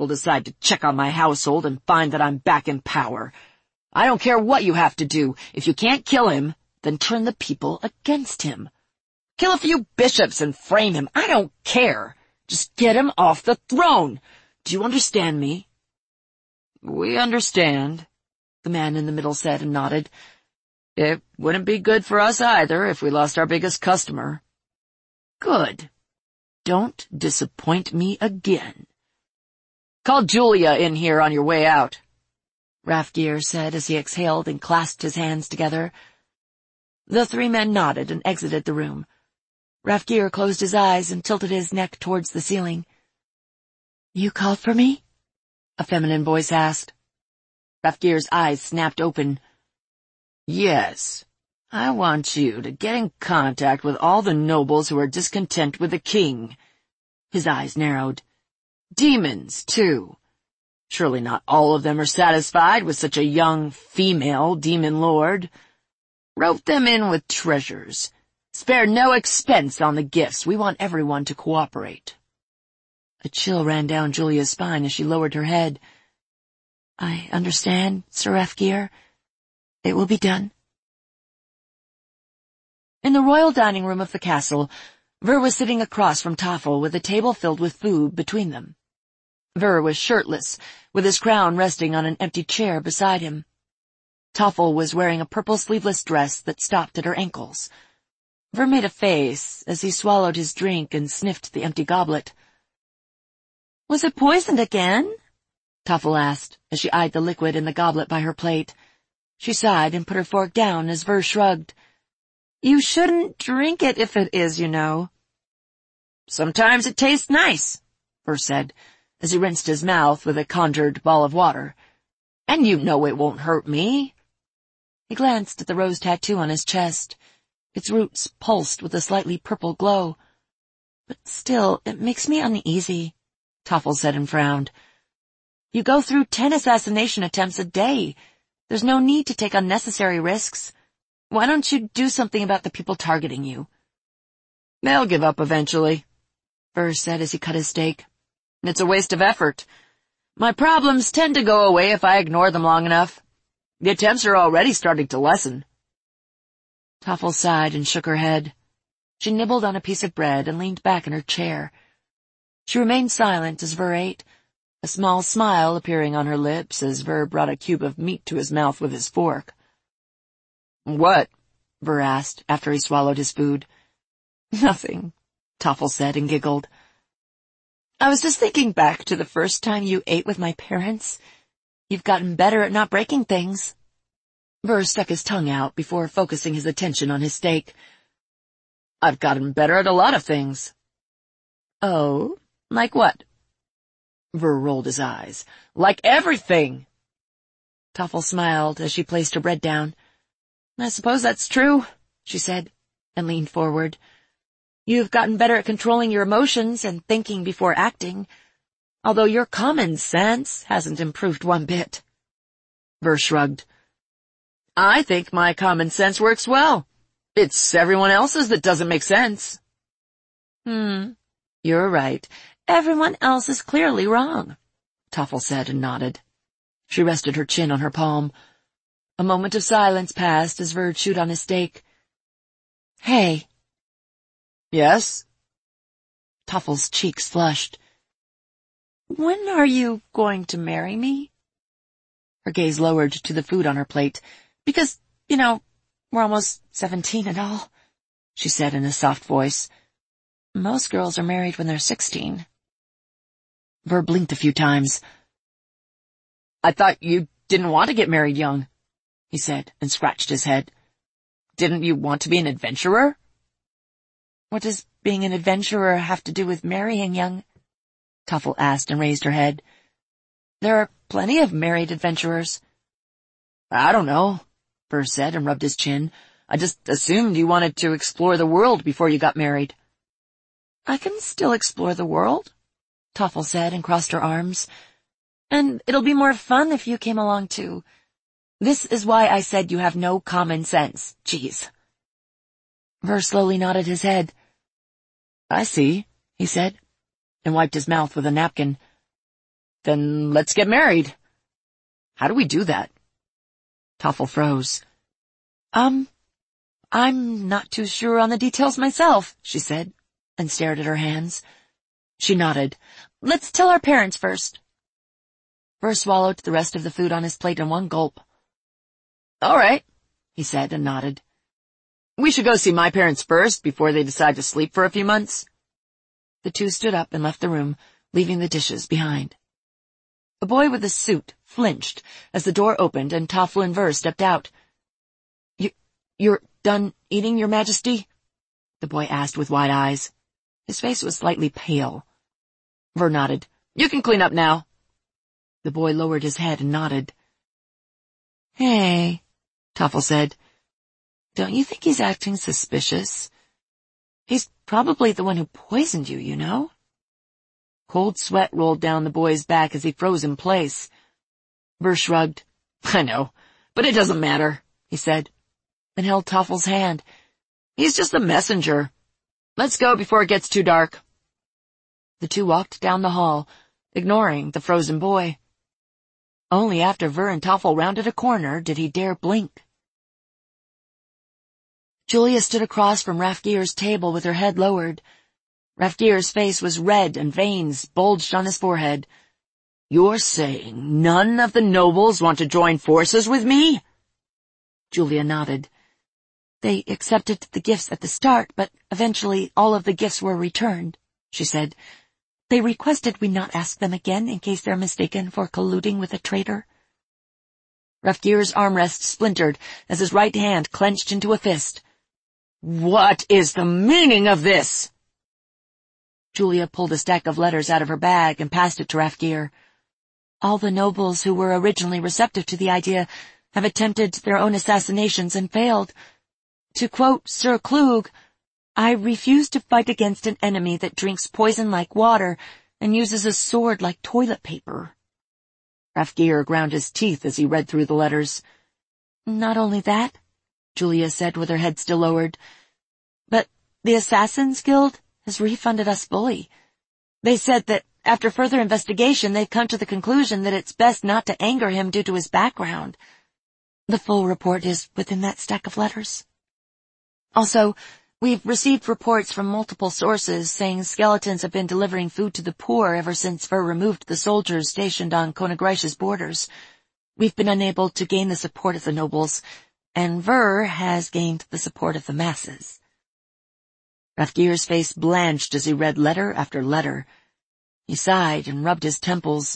will decide to check on my household and find that I'm back in power. I don't care what you have to do. If you can't kill him, then turn the people against him. Kill a few bishops and frame him. I don't care. Just get him off the throne. Do you understand me?" "We understand," the man in the middle said and nodded. "It wouldn't be good for us either if we lost our biggest customer." "Good. Don't disappoint me again." "Call Julia in here on your way out," Rathgeir said as he exhaled and clasped his hands together. The three men nodded and exited the room. Rathgeir closed his eyes and tilted his neck towards the ceiling. "You called for me?" a feminine voice asked. Rathgeir's eyes snapped open. "Yes. I want you to get in contact with all the nobles who are discontent with the king." His eyes narrowed. "Demons, too. Surely not all of them are satisfied with such a young female demon lord. Rope them in with treasures. Spare no expense on the gifts. We want everyone to cooperate." A chill ran down Julia's spine as she lowered her head. "I understand, Sir Rathgeir. It will be done." In the royal dining room of the castle, Ver was sitting across from Toffel with a table filled with food between them. Ver was shirtless, with his crown resting on an empty chair beside him. Toffel was wearing a purple sleeveless dress that stopped at her ankles. Ver made a face as he swallowed his drink and sniffed the empty goblet. "Was it poisoned again?" Toffel asked, as she eyed the liquid in the goblet by her plate. She sighed and put her fork down as Ver shrugged. "You shouldn't drink it if it is, you know." "Sometimes it tastes nice," Ver said, as he rinsed his mouth with a conjured ball of water. "And you know it won't hurt me." He glanced at the rose tattoo on his chest. Its roots pulsed with a slightly purple glow. "But still, it makes me uneasy," Toffel said and frowned. "You go through 10 assassination attempts a day. There's no need to take unnecessary risks. Why don't you do something about the people targeting you?" "They'll give up eventually," Ver said as he cut his steak. "It's a waste of effort. My problems tend to go away if I ignore them long enough. The attempts are already starting to lessen." Toffel sighed and shook her head. She nibbled on a piece of bread and leaned back in her chair. She remained silent as Ver ate, a small smile appearing on her lips as Ver brought a cube of meat to his mouth with his fork. "What?" Ver asked after he swallowed his food. "Nothing," Toffel said and giggled. "I was just thinking back to the first time you ate with my parents. You've gotten better at not breaking things." Ver stuck his tongue out before focusing his attention on his steak. "I've gotten better at a lot of things." "Oh, like what?" Ver rolled his eyes. "Like everything." Toffel smiled as she placed her bread down. "I suppose that's true," she said, and leaned forward. "You've gotten better at controlling your emotions and thinking before acting, although your common sense hasn't improved one bit." Ver shrugged. "I think my common sense works well. It's everyone else's that doesn't make sense." "You're right. Everyone else is clearly wrong," Toffel said and nodded. She rested her chin on her palm. A moment of silence passed as Ver chewed on his steak. "Hey." "Yes?" Toffel's cheeks flushed. "When are you going to marry me?" Her gaze lowered to the food on her plate. "Because, we're almost 17 and all," she said in a soft voice. "Most girls are married when they're 16. Ver blinked a few times. "I thought you didn't want to get married young," he said, and scratched his head. "Didn't you want to be an adventurer?" "What does being an adventurer have to do with marrying young?" Toffel asked and raised her head. "There are plenty of married adventurers." "I don't know," Ver said and rubbed his chin. "I just assumed you wanted to explore the world before you got married." "I can still explore the world," Toffel said and crossed her arms. "And it'll be more fun if you came along too. This is why I said you have no common sense. Jeez." Ver slowly nodded his head. "I see," he said, and wiped his mouth with a napkin. Then let's get married. How do we do that? Toffle froze. I'm not too sure on the details myself, she said, and stared at her hands. She nodded. Let's tell our parents first. Ver swallowed the rest of the food on his plate in one gulp. All right, he said and nodded. We should go see my parents first before they decide to sleep for a few months. The two stood up and left the room, leaving the dishes behind. A boy with a suit flinched as the door opened and Toffle and Ver stepped out. You're done eating, Your Majesty? The boy asked with wide eyes. His face was slightly pale. Ver nodded. You can clean up now. The boy lowered his head and nodded. Hey, Toffle said. Don't you think he's acting suspicious? He's probably the one who poisoned you, you know? Cold sweat rolled down the boy's back as he froze in place. Ver shrugged. I know, but it doesn't matter, he said, and held Toffle's hand. He's just a messenger. Let's go before it gets too dark. The two walked down the hall, ignoring the frozen boy. Only after Ver and Toffle rounded a corner did he dare blink. Julia stood across from Rafgir's table with her head lowered. Rafgir's face was red and veins bulged on his forehead. You're saying none of the nobles want to join forces with me? Julia nodded. They accepted the gifts at the start, but eventually all of the gifts were returned, she said. They requested we not ask them again in case they're mistaken for colluding with a traitor. Rafgir's armrest splintered as his right hand clenched into a fist. What is the meaning of this? Julia pulled a stack of letters out of her bag and passed it to Rafgir. All the nobles who were originally receptive to the idea have attempted their own assassinations and failed. To quote Sir Klug, I refuse to fight against an enemy that drinks poison like water and uses a sword like toilet paper. Rafgir ground his teeth as he read through the letters. Not only that, Julia said with her head still lowered, but the Assassin's Guild has refunded us fully. They said that after further investigation they've come to the conclusion that it's best not to anger him due to his background. The full report is within that stack of letters. Also, we've received reports from multiple sources saying skeletons have been delivering food to the poor ever since Ver removed the soldiers stationed on Konagreish's borders. We've been unable to gain the support of the nobles, and Ver has gained the support of the masses. Rafgir's face blanched as he read letter after letter. He sighed and rubbed his temples.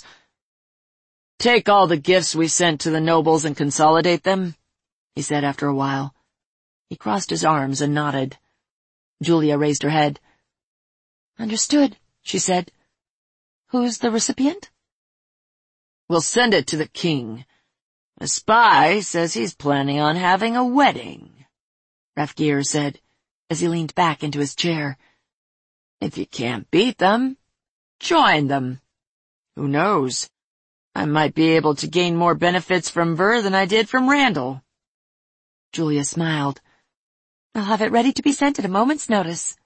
Take all the gifts we sent to the nobles and consolidate them, he said after a while. He crossed his arms and nodded. Julia raised her head. Understood, she said. Who's the recipient? We'll send it to the king. A spy says he's planning on having a wedding, Rafgir said, as he leaned back into his chair. If you can't beat them, join them. Who knows? I might be able to gain more benefits from Ver than I did from Randall. Julia smiled. I'll have it ready to be sent at a moment's notice.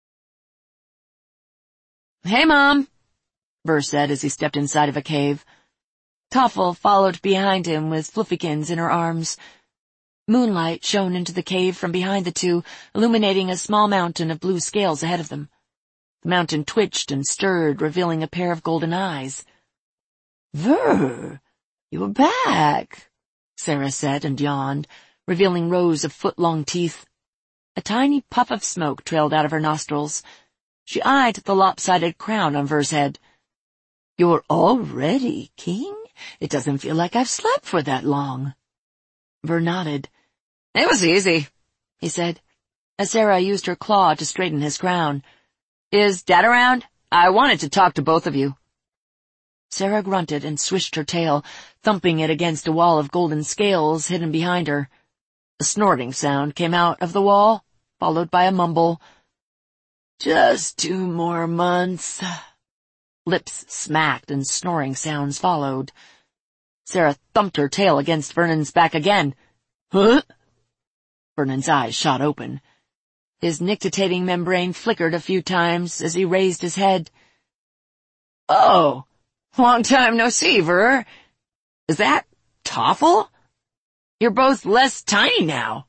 Hey, Mom, Ver said as he stepped inside of a cave. Toffle followed behind him with Fluffykins in her arms. Moonlight shone into the cave from behind the two, illuminating a small mountain of blue scales ahead of them. The mountain twitched and stirred, revealing a pair of golden eyes. Ver, you're back, Sarah said and yawned, revealing rows of foot-long teeth. A tiny puff of smoke trailed out of her nostrils. She eyed the lopsided crown on Ver's head. You're already king? It doesn't feel like I've slept for that long. Ver nodded. It was easy, he said, as Sarah used her claw to straighten his crown. Is Dad around? I wanted to talk to both of you. Sarah grunted and swished her tail, thumping it against a wall of golden scales hidden behind her. A snorting sound came out of the wall, followed by a mumble. Just 2 more months. Lips smacked and snoring sounds followed. Sarah thumped her tail against Vernon's back again. Huh? Vernon's eyes shot open. His nictitating membrane flickered a few times as he raised his head. Oh, Long time no see, Ver. Is that Toffel? You're both less tiny now.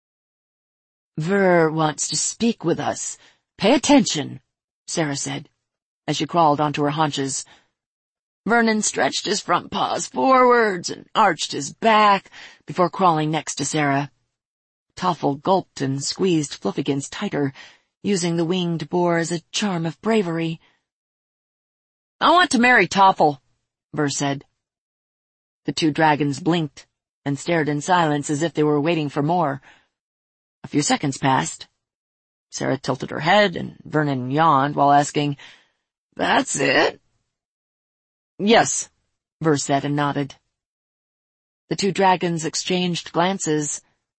Ver wants to speak with us. Pay attention, Sarah said, as she crawled onto her haunches. Vernon stretched his front paws forwards and arched his back before crawling next to Sarah. Toffel gulped and squeezed Fluffykins tighter, using the winged boar as a charm of bravery. I want to marry Toffel, Ver said. The two dragons blinked and stared in silence as if they were waiting for more. A few seconds passed. Sarah tilted her head and Vernon yawned while asking, That's it? Yes, Ver said and nodded. The two dragons exchanged glances.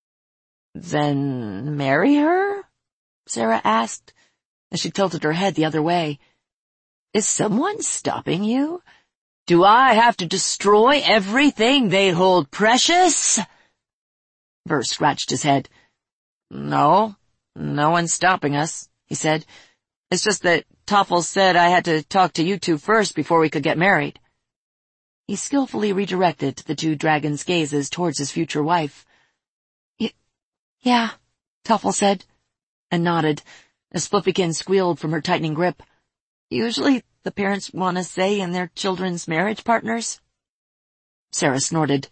Then marry her? Sarah asked, as she tilted her head the other way. Is someone stopping you? Do I have to destroy everything they hold precious? Ver scratched his head. No one's stopping us, he said. It's just that Toffel said I had to talk to you two first before we could get married. He skillfully redirected the two dragons' gazes towards his future wife. Yeah, Toffel said, and nodded, as Fluffykin squealed from her tightening grip. Usually the parents want a say in their children's marriage partners. Sarah snorted.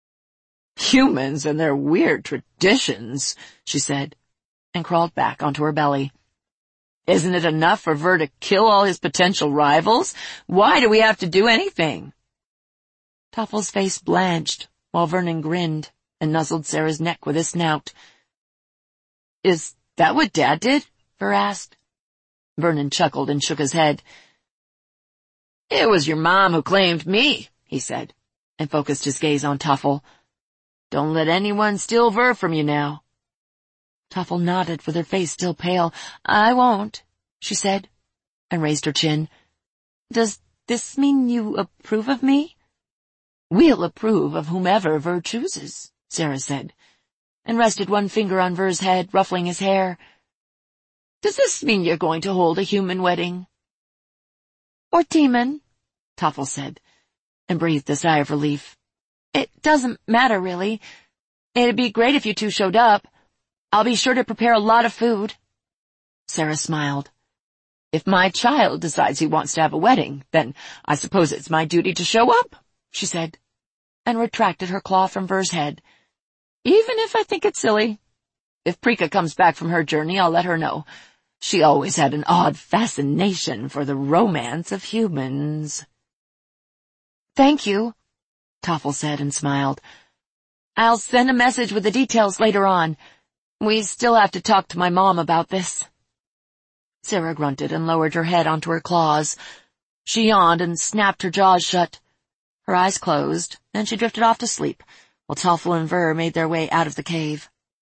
Humans and their weird traditions, she said, and crawled back onto her belly. Isn't it enough for Ver to kill all his potential rivals? Why do we have to do anything? Toffel's face blanched, while Vernon grinned and nuzzled Sarah's neck with his snout. Is that what Dad did? Ver asked. Vernon chuckled and shook his head. It was your mom who claimed me, he said, and focused his gaze on Toffel. Don't let anyone steal Ver from you now. Toffel nodded with her face still pale. I won't, she said, and raised her chin. Does this mean you approve of me? We'll approve of whomever Ver chooses, Sarah said, and rested one finger on Ver's head, ruffling his hair. Does this mean you're going to hold a human wedding? Or demon, Toffel said, and breathed a sigh of relief. It doesn't matter, really. It'd be great if you two showed up. I'll be sure to prepare a lot of food. Sarah smiled. If my child decides he wants to have a wedding, then I suppose it's my duty to show up, she said, and retracted her claw from Ver's head. Even if I think it's silly. If Preeka comes back from her journey, I'll let her know. She always had an odd fascination for the romance of humans. Thank you, Toffel said and smiled. I'll send a message with the details later on. We still have to talk to my mom about this. Sarah grunted and lowered her head onto her claws. She yawned and snapped her jaws shut. Her eyes closed, and she drifted off to sleep, while Toffel and Ver made their way out of the cave.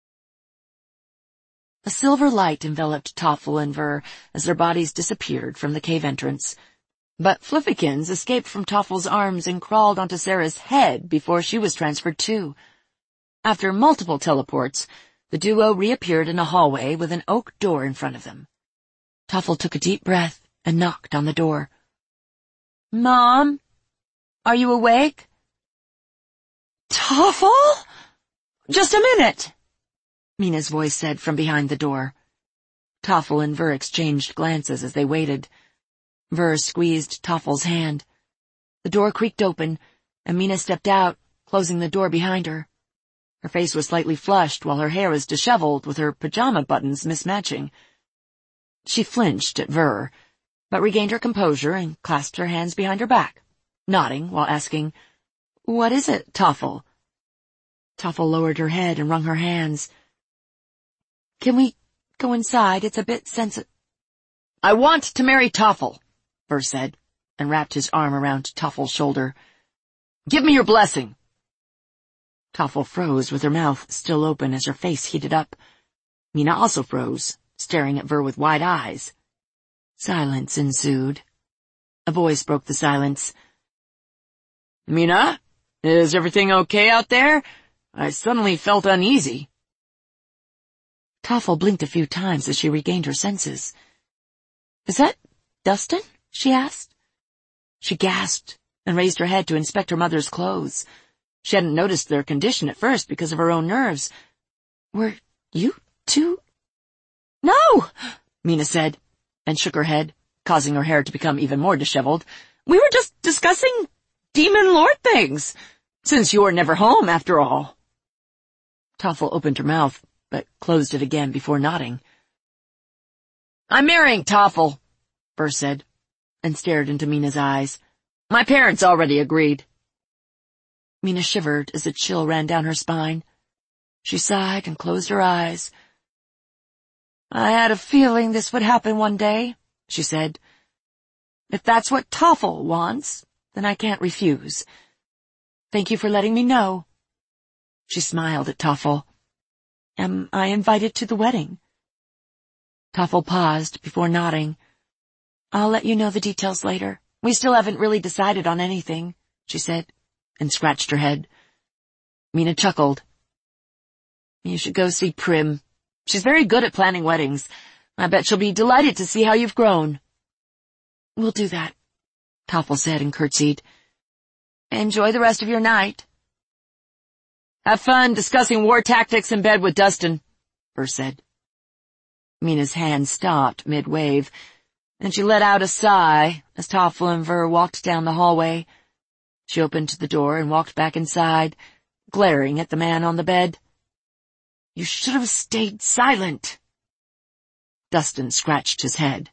A silver light enveloped Toffel and Ver as their bodies disappeared from the cave entrance. But Fluffykins escaped from Toffel's arms and crawled onto Sarah's head before she was transferred too. After multiple teleports, the duo reappeared in a hallway with an oak door in front of them. Toffel took a deep breath and knocked on the door. Mom? Are you awake? Toffel? Just a minute, Mina's voice said from behind the door. Toffel and Ver exchanged glances as they waited. Ver squeezed Toffel's hand. The door creaked open, and Mina stepped out, closing the door behind her. Her face was slightly flushed, while her hair was disheveled, with her pajama buttons mismatching. She flinched at Ver, but regained her composure and clasped her hands behind her back, nodding while asking, What is it, Toffel? Toffel lowered her head and wrung her hands. Can we go inside? It's a bit sensitive. I want to marry Toffel, Ver said, and wrapped his arm around Toffel's shoulder. Give me your blessing. Toffel froze with her mouth still open as her face heated up. Mina also froze, staring at Ver with wide eyes. Silence ensued. A voice broke the silence. Mina, is everything okay out there? I suddenly felt uneasy. Toffel blinked a few times as she regained her senses. Is that Dustin? She asked. She gasped and raised her head to inspect her mother's clothes. She hadn't noticed their condition at first because of her own nerves. "Were you two?" "No," Mina said, and shook her head, causing her hair to become even more disheveled. "We were just discussing demon lord things, since you're never home after all." Toffel opened her mouth, but closed it again before nodding. "I'm marrying Toffel," Ver said, and stared into Mina's eyes. "My parents already agreed." Mina shivered as a chill ran down her spine. She sighed and closed her eyes. "I had a feeling this would happen one day," she said. "If that's what Toffel wants, then I can't refuse. Thank you for letting me know." She smiled at Toffel. "Am I invited to the wedding?" Toffel paused before nodding. "I'll let you know the details later. We still haven't really decided on anything," she said, and scratched her head. Mina chuckled. "You should go see Prim. She's very good at planning weddings. I bet she'll be delighted to see how you've grown." "We'll do that," Toffel said and curtsied. "Enjoy the rest of your night." "Have fun discussing war tactics in bed with Dustin," Ver said. Mina's hand stopped mid-wave, and she let out a sigh as Toffel and Ver walked down the hallway. She opened the door and walked back inside, glaring at the man on the bed. "You should have stayed silent." Dustin scratched his head.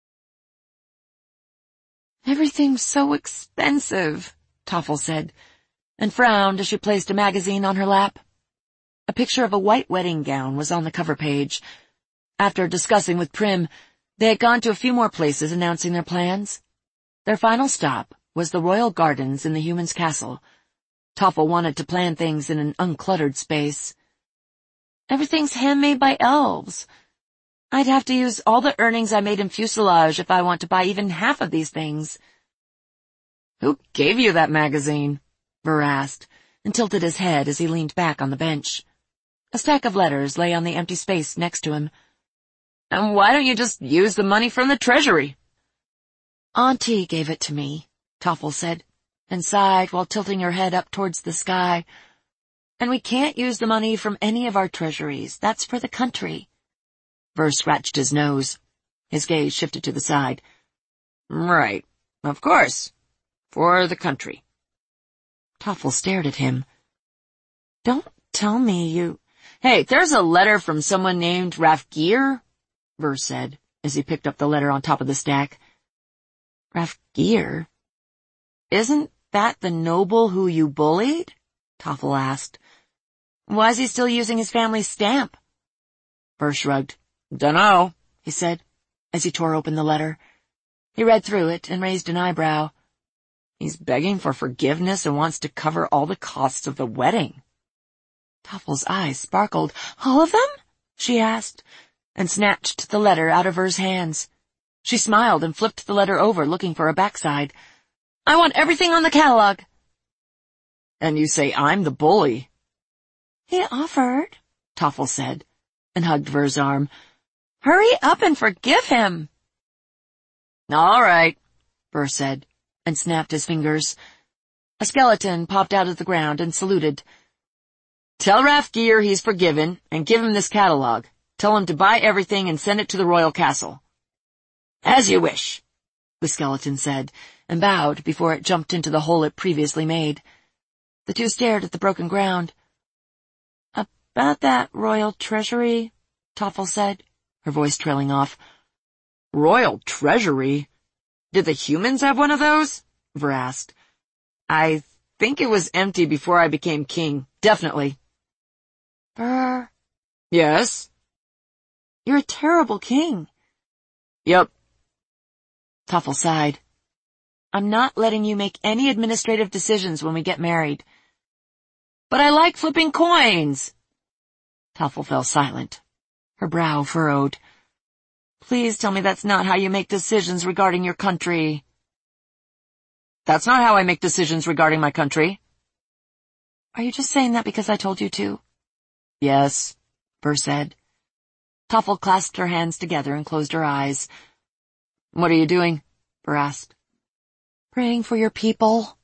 "Everything's so expensive," Toffel said, and frowned as she placed a magazine on her lap. A picture of a white wedding gown was on the cover page. After discussing with Prim, they had gone to a few more places announcing their plans. Their final stop was the royal gardens in the Human's Castle. Toffel wanted to plan things in an uncluttered space. "Everything's handmade by elves. I'd have to use all the earnings I made in fuselage if I want to buy even half of these things." "Who gave you that magazine?" Ver asked, and tilted his head as he leaned back on the bench. A stack of letters lay on the empty space next to him. "And why don't you just use the money from the treasury?" "Auntie gave it to me," Toffel said, and sighed while tilting her head up towards the sky. "And we can't use the money from any of our treasuries. That's for the country." Ver scratched his nose. His gaze shifted to the side. "Right, of course. For the country." Toffel stared at him. "Don't tell me you—" "Hey, there's a letter from someone named Rafgir," Ver said, as he picked up the letter on top of the stack. "Rafgir? Isn't that the noble who you bullied?" Toffel asked. "Why's he still using his family's stamp?" Ver shrugged. "Dunno," he said, as he tore open the letter. He read through it and raised an eyebrow. "He's begging for forgiveness and wants to cover all the costs of the wedding." Toffel's eyes sparkled. "All of them?" she asked, and snatched the letter out of Ver's hands. She smiled and flipped the letter over, looking for a backside. "I want everything on the catalog." "And you say I'm the bully?" "He offered," Toffel said, and hugged Ver's arm. "Hurry up and forgive him." "All right," Ver said, and snapped his fingers. A skeleton popped out of the ground and saluted. "Tell Rafgir he's forgiven, and give him this catalog. Tell him to buy everything and send it to the royal castle." "As you wish," the skeleton said, and bowed before it jumped into the hole it previously made. The two stared at the broken ground. "About that royal treasury," Toffel said, her voice trailing off. "Royal treasury? Did the humans have one of those?" Ver asked. "I think it was empty before I became king, definitely." "Ver." "Yes?" "You're a terrible king." "Yep." Toffel sighed. "I'm not letting you make any administrative decisions when we get married." "But I like flipping coins." Toffel fell silent. Her brow furrowed. "Please tell me that's not how you make decisions regarding your country." "That's not how I make decisions regarding my country." "Are you just saying that because I told you to?" "Yes," Ver said. Toffel clasped her hands together and closed her eyes. "What are you doing?" Ver asked. Praying for your people.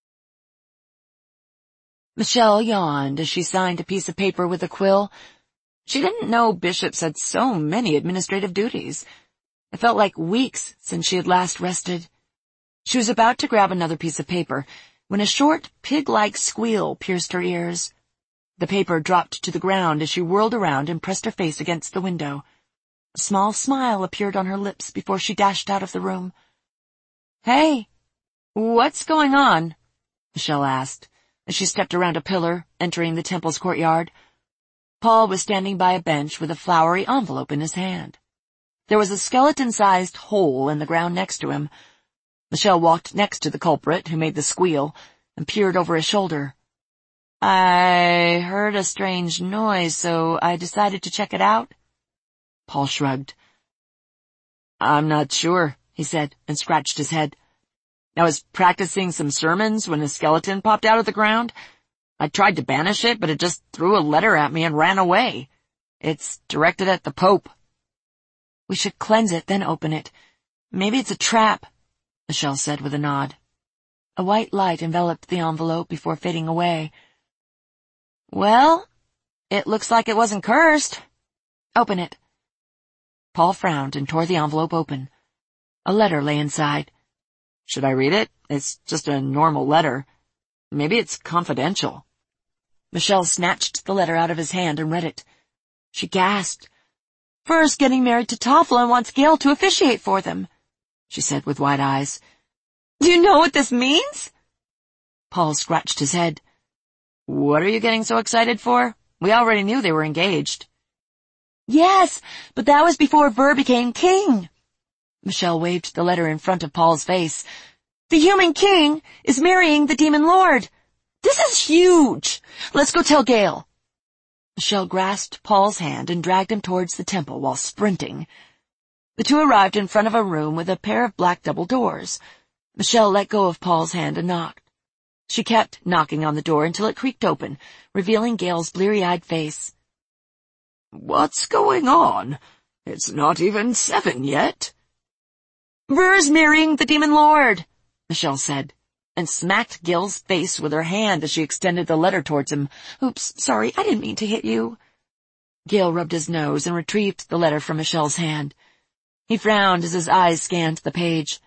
Michelle yawned as she signed a piece of paper with a quill. She didn't know bishops had so many administrative duties. It felt like weeks since she had last rested. She was about to grab another piece of paper when a short, pig-like squeal pierced her ears. The paper dropped to the ground as she whirled around and pressed her face against the window. A small smile appeared on her lips before she dashed out of the room. "Hey, what's going on?" Michelle asked, as she stepped around a pillar, entering the temple's courtyard. Paul was standing by a bench with a flowery envelope in his hand. There was a skeleton-sized hole in the ground next to him. Michelle walked next to the culprit who made the squeal and peered over his shoulder. "I heard a strange noise, so I decided to check it out." Paul shrugged. "I'm not sure," he said, and scratched his head. "I was practicing some sermons when a skeleton popped out of the ground. I tried to banish it, but it just threw a letter at me and ran away. It's directed at the Pope." "We should cleanse it, then open it. Maybe it's a trap," Michelle said with a nod. A white light enveloped the envelope before fading away. "Well, it looks like it wasn't cursed. Open it." Paul frowned and tore the envelope open. A letter lay inside. "Should I read it? It's just a normal letter. Maybe it's confidential." Michelle snatched the letter out of his hand and read it. She gasped. "Ver's getting married to Toffel and wants Gail to officiate for them," she said with wide eyes. "Do you know what this means?" Paul scratched his head. "What are you getting so excited for? We already knew they were engaged." "Yes, but that was before Ver became king." Michelle waved the letter in front of Paul's face. "The human king is marrying the demon lord. This is huge. Let's go tell Gail." Michelle grasped Paul's hand and dragged him towards the temple while sprinting. The two arrived in front of a room with a pair of black double doors. Michelle let go of Paul's hand and knocked. She kept knocking on the door until it creaked open, revealing Gail's bleary-eyed face. "What's going on? It's not even 7 yet." "Ver's marrying the demon lord," Michelle said, and smacked Gail's face with her hand as she extended the letter towards him. "Oops, sorry, I didn't mean to hit you." Gail rubbed his nose and retrieved the letter from Michelle's hand. He frowned as his eyes scanned the page.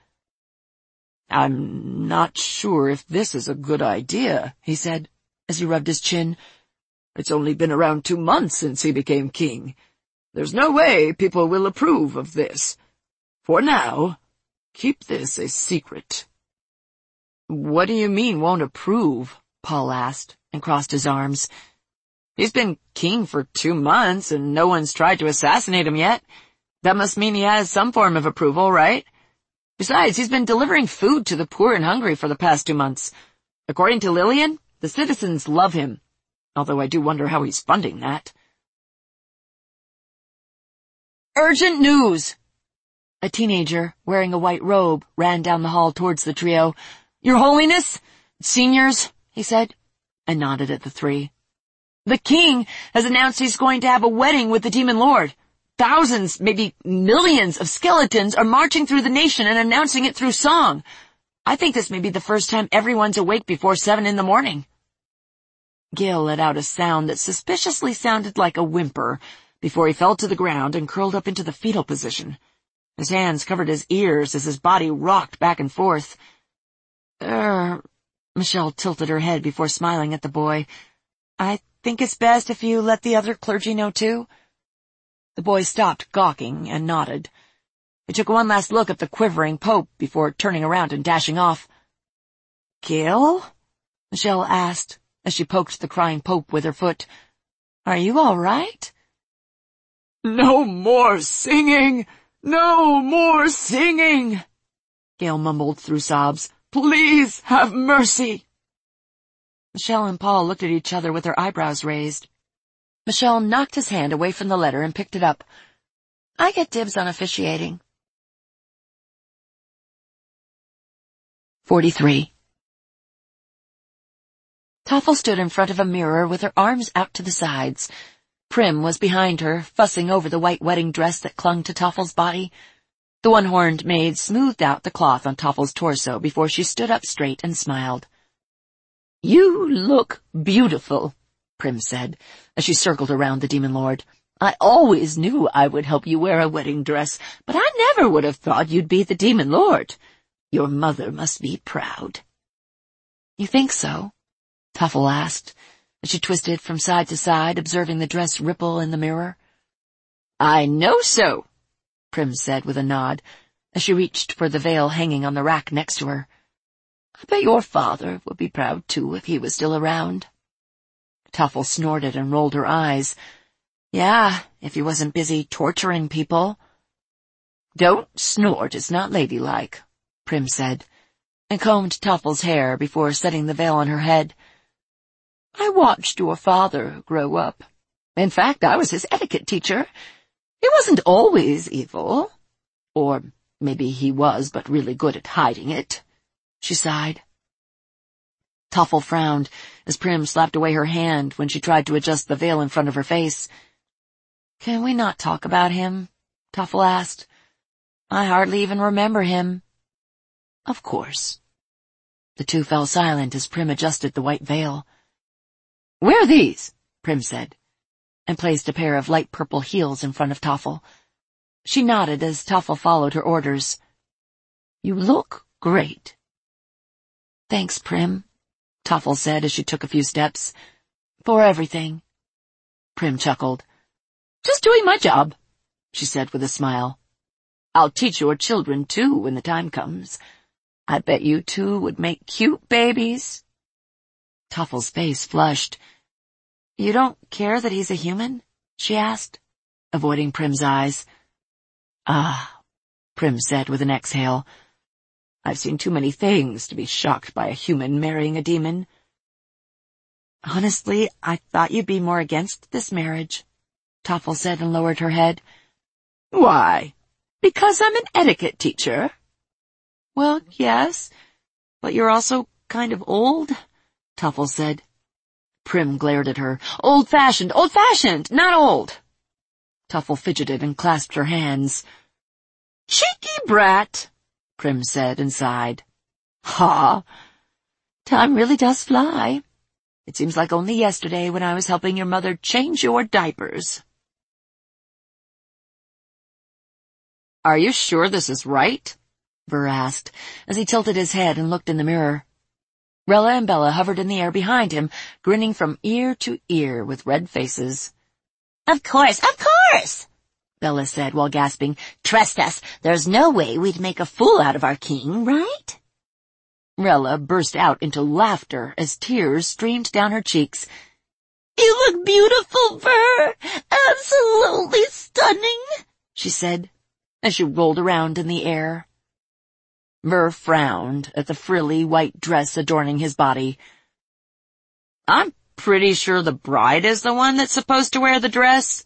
"I'm not sure if this is a good idea," he said, as he rubbed his chin. "It's only been around 2 months since he became king. There's no way people will approve of this. For now, keep this a secret." "What do you mean, won't approve?" Paul asked, and crossed his arms. "He's been king for 2 months, and no one's tried to assassinate him yet. That must mean he has some form of approval, right? Besides, he's been delivering food to the poor and hungry for the past 2 months. According to Lillian, the citizens love him, although I do wonder how he's funding that." "Urgent news!" A teenager, wearing a white robe, ran down the hall towards the trio. "Your Holiness, seniors," he said, and nodded at the three. "The king has announced he's going to have a wedding with the demon lord. Thousands, maybe millions of skeletons are marching through the nation and announcing it through song. I think this may be the first time everyone's awake before 7 in the morning." Gail let out a sound that suspiciously sounded like a whimper before he fell to the ground and curled up into the fetal position. His hands covered his ears as his body rocked back and forth. Michelle tilted her head before smiling at the boy. "I think it's best if you let the other clergy know too." The boy stopped gawking and nodded. He took one last look at the quivering Pope before turning around and dashing off. "Gail?" Michelle asked, as she poked the crying Pope with her foot. "Are you all right?" "No more singing! No more singing!" Gail mumbled through sobs. "Please have mercy!" Michelle and Paul looked at each other with their eyebrows raised. Michelle knocked his hand away from the letter and picked it up. "I get dibs on officiating." 43. Toffel stood in front of a mirror with her arms out to the sides. Prim was behind her, fussing over the white wedding dress that clung to Toffel's body. The one-horned maid smoothed out the cloth on Toffel's torso before she stood up straight and smiled. "You look beautiful," Prim said, as she circled around the demon lord. "I always knew I would help you wear a wedding dress, but I never would have thought you'd be the demon lord. Your mother must be proud." "You think so?" Toffel asked, as she twisted from side to side, observing the dress ripple in the mirror. "I know so," Prim said with a nod, as she reached for the veil hanging on the rack next to her. "I bet your father would be proud, too, if he was still around." Toffel snorted and rolled her eyes. "Yeah, if he wasn't busy torturing people." "Don't snort, it's not ladylike," Prim said, and combed Toffel's hair before setting the veil on her head. "I watched your father grow up. In fact, I was his etiquette teacher. He wasn't always evil. Or maybe he was, but really good at hiding it." She sighed. Toffel frowned as Prim slapped away her hand when she tried to adjust the veil in front of her face. "Can we not talk about him?" Toffel asked. "I hardly even remember him." "Of course." The two fell silent as Prim adjusted the white veil. "Wear these," Prim said, and placed a pair of light purple heels in front of Toffel. She nodded as Toffel followed her orders. "You look great." "Thanks, Prim," Toffel said as she took a few steps. "For everything." Prim chuckled. "Just doing my job," she said with a smile. "I'll teach your children, too, when the time comes. I bet you two would make cute babies." Toffel's face flushed. "You don't care that he's a human?" she asked, avoiding Prim's eyes. "Ah," Prim said with an exhale. "I've seen too many things to be shocked by a human marrying a demon." "Honestly, I thought you'd be more against this marriage," Toffel said and lowered her head. "Why? Because I'm an etiquette teacher?" "Well, yes, but you're also kind of old," Toffel said. Prim glared at her. Old-fashioned, not old." Toffel fidgeted and clasped her hands. "Cheeky brat," Prim said and sighed. "Ha! Time really does fly. It seems like only yesterday when I was helping your mother change your diapers." "Are you sure this is right?" Ver asked, as he tilted his head and looked in the mirror. Rella and Bella hovered in the air behind him, grinning from ear to ear with red faces. Of course, Bella said while gasping. "Trust us, there's no way we'd make a fool out of our king, right?" Rella burst out into laughter as tears streamed down her cheeks. "You look beautiful, Ver. Absolutely stunning," she said, as she rolled around in the air. Ver frowned at the frilly white dress adorning his body. "I'm pretty sure the bride is the one that's supposed to wear the dress."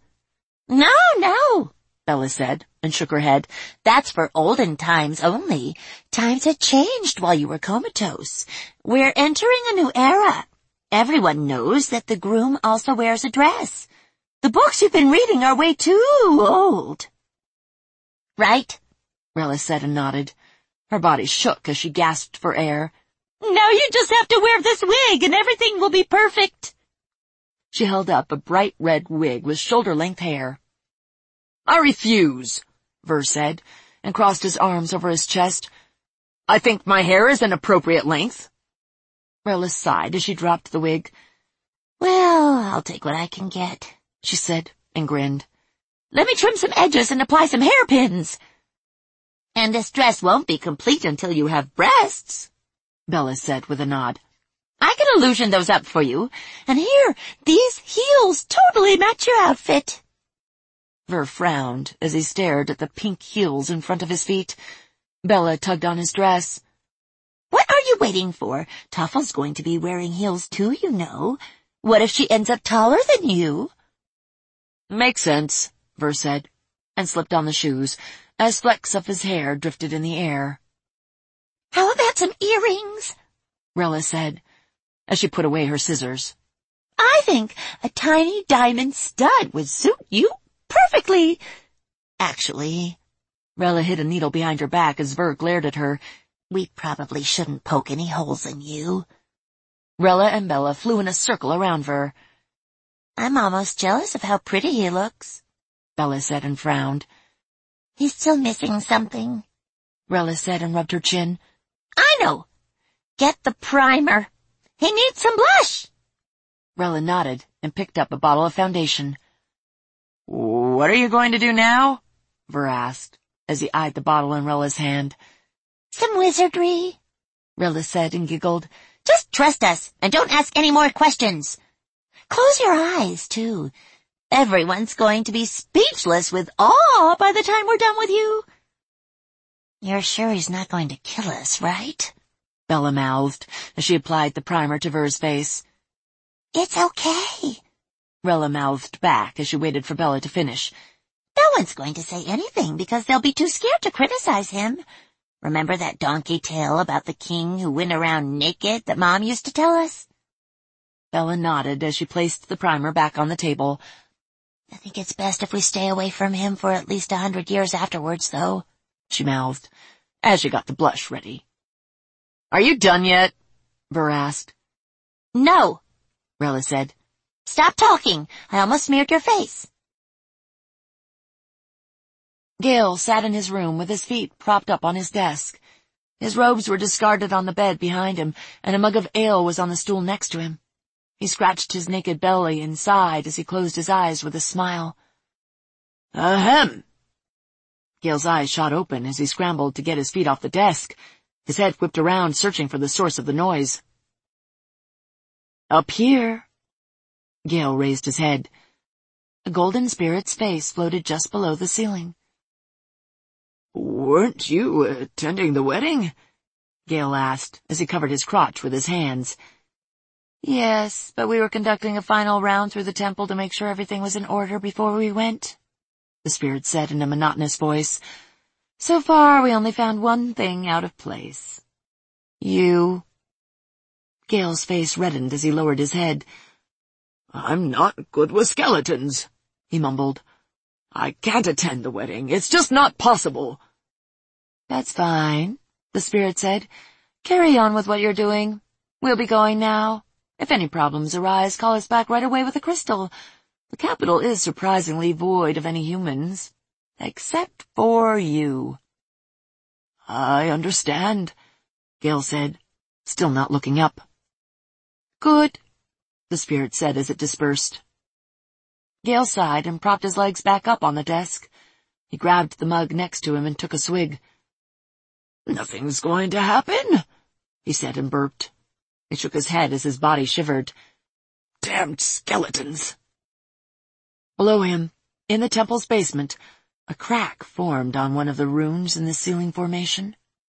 No, Bella said, and shook her head. "That's for olden times only. Times had changed while you were comatose. We're entering a new era. Everyone knows that the groom also wears a dress. The books you've been reading are way too old." "Right?" Rella said and nodded. Her body shook as she gasped for air. "Now you just have to wear this wig and everything will be perfect." She held up a bright red wig with shoulder-length hair. "I refuse," Ver said, and crossed his arms over his chest. "I think my hair is an appropriate length." Rella sighed as she dropped the wig. "Well, I'll take what I can get," she said, and grinned. "Let me trim some edges and apply some hairpins." "And this dress won't be complete until you have breasts," Bella said with a nod. "I can illusion those up for you. And here, these heels totally match your outfit." Ver frowned as he stared at the pink heels in front of his feet. Bella tugged on his dress. "What are you waiting for? Toffel's going to be wearing heels too, you know. What if she ends up taller than you?" "Makes sense," Ver said, and slipped on the shoes, as flecks of his hair drifted in the air. "How about some earrings?" Rella said, as she put away her scissors. "I think a tiny diamond stud would suit you perfectly. Actually," Rella hid a needle behind her back as Ver glared at her. We probably shouldn't poke any holes in you. Rella and Bella flew in a circle around Ver. I'm almost jealous of how pretty he looks, Bella said and frowned. He's still missing something, Rella said and rubbed her chin. I know. Get the primer. He needs some blush. Rella nodded and picked up a bottle of foundation. What are you going to do now? Ver asked, as he eyed the bottle in Rella's hand. Some wizardry, Rella said and giggled. Just trust us and don't ask any more questions. Close your eyes, too. Everyone's going to be speechless with awe by the time we're done with you. You're sure he's not going to kill us, right? Bella mouthed as she applied the primer to Ver's face. It's okay, Rella mouthed back as she waited for Bella to finish. No one's going to say anything because they'll be too scared to criticize him. Remember that donkey tale about the king who went around naked that Mom used to tell us? Bella nodded as she placed the primer back on the table. I think it's best if we stay away from him for at least 100 years afterwards, though, she mouthed, as she got the blush ready. Are you done yet? Ver asked. No, Rella said. Stop talking. I almost smeared your face. Gale sat in his room with his feet propped up on his desk. His robes were discarded on the bed behind him, and a mug of ale was on the stool next to him. He scratched his naked belly and sighed as he closed his eyes with a smile. Ahem! Gale's eyes shot open as he scrambled to get his feet off the desk. His head whipped around, searching for the source of the noise. Up here. Gale raised his head. A golden spirit's face floated just below the ceiling. Weren't you attending the wedding? Gale asked as he covered his crotch with his hands. Yes, but we were conducting a final round through the temple to make sure everything was in order before we went, the spirit said in a monotonous voice. So far, we only found one thing out of place. You. Gale's face reddened as he lowered his head. I'm not good with skeletons, he mumbled. I can't attend the wedding. It's just not possible. That's fine, the spirit said. Carry on with what you're doing. We'll be going now. If any problems arise, call us back right away with a crystal. The capital is surprisingly void of any humans. Except for you. I understand, Gale said, still not looking up. Good, the spirit said as it dispersed. Gale sighed and propped his legs back up on the desk. He grabbed the mug next to him and took a swig. Nothing's going to happen, he said and burped. He shook his head as his body shivered. Damned skeletons. Below him, in the temple's basement, a crack formed on one of the runes in the ceiling formation.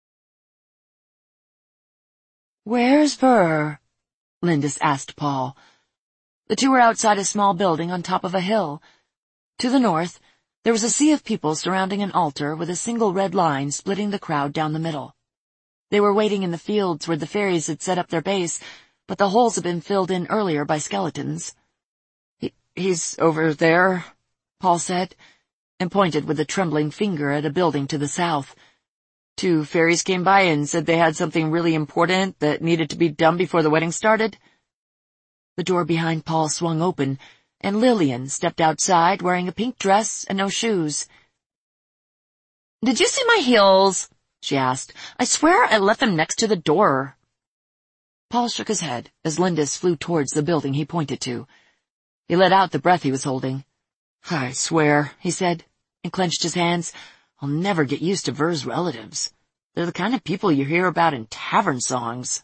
Where's Ver? Lindis asked Paul. The two were outside a small building on top of a hill. To the north, there was a sea of people surrounding an altar with a single red line splitting the crowd down the middle. They were waiting in the fields where the fairies had set up their base, but the holes had been filled in earlier by skeletons. He's over there, Paul said, and pointed with a trembling finger at a building to the south. 2 fairies came by and said they had something really important that needed to be done before the wedding started. The door behind Paul swung open, and Lillian stepped outside wearing a pink dress and no shoes. Did you see my heels? She asked. I swear I left them next to the door. Paul shook his head as Lindis flew towards the building he pointed to. He let out the breath he was holding. I swear, he said, and clenched his hands. I'll never get used to Ver's relatives. They're the kind of people you hear about in tavern songs.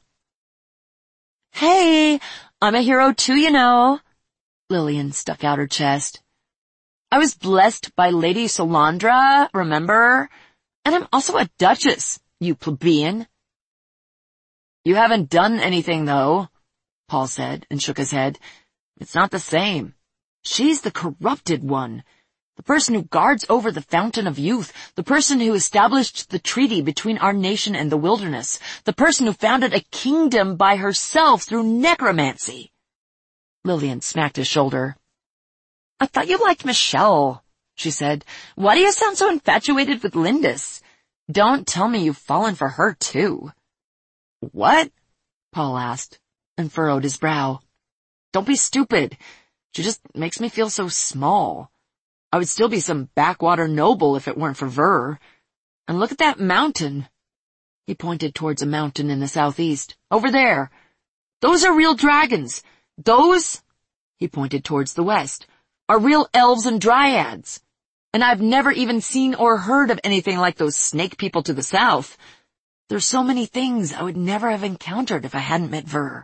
Hey, I'm a hero too, you know. Lillian stuck out her chest. I was blessed by Lady Solandra, remember? And I'm also a duchess, you plebeian. You haven't done anything, though, Paul said and shook his head. It's not the same. She's the corrupted one. The person who guards over the fountain of youth, the person who established the treaty between our nation and the wilderness, the person who founded a kingdom by herself through necromancy. Lillian smacked his shoulder. I thought you liked Michelle, she said. "Why do you sound so infatuated with Lindis? Don't tell me you've fallen for her, too." "What?" Paul asked, and furrowed his brow. "Don't be stupid. She just makes me feel so small. I would still be some backwater noble if it weren't for Ver. And look at that mountain." He pointed towards a mountain in the southeast. "Over there. Those are real dragons. Those," he pointed towards the west, "are real elves and dryads. And I've never even seen or heard of anything like those snake people to the south. There's so many things I would never have encountered if I hadn't met Ver."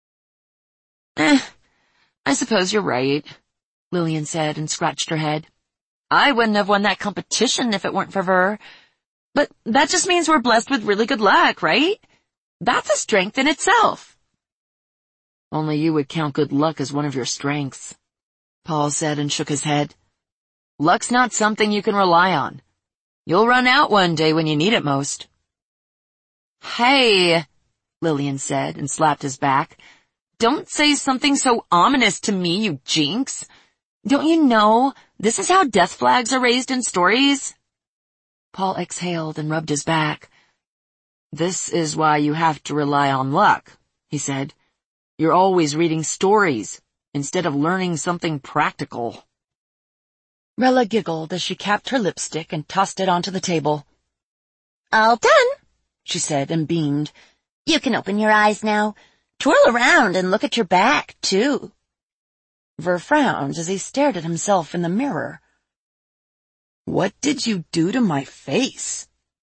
"I suppose you're right," Lillian said and scratched her head. "I wouldn't have won that competition if it weren't for Ver. But that just means we're blessed with really good luck, right? That's a strength in itself." "Only you would count good luck as one of your strengths," Paul said and shook his head. "Luck's not something you can rely on. You'll run out one day when you need it most." "Hey," Lillian said and slapped his back. "Don't say something so ominous to me, you jinx. Don't you know this is how death flags are raised in stories?" Paul exhaled and rubbed his back. "This is why you have to rely on luck," he said. "You're always reading stories instead of learning something practical." Rella giggled as she capped her lipstick and tossed it onto the table. "All done," she said and beamed. "You can open your eyes now. Twirl around and look at your back, too." Ver frowned as he stared at himself in the mirror. "What did you do to my face?"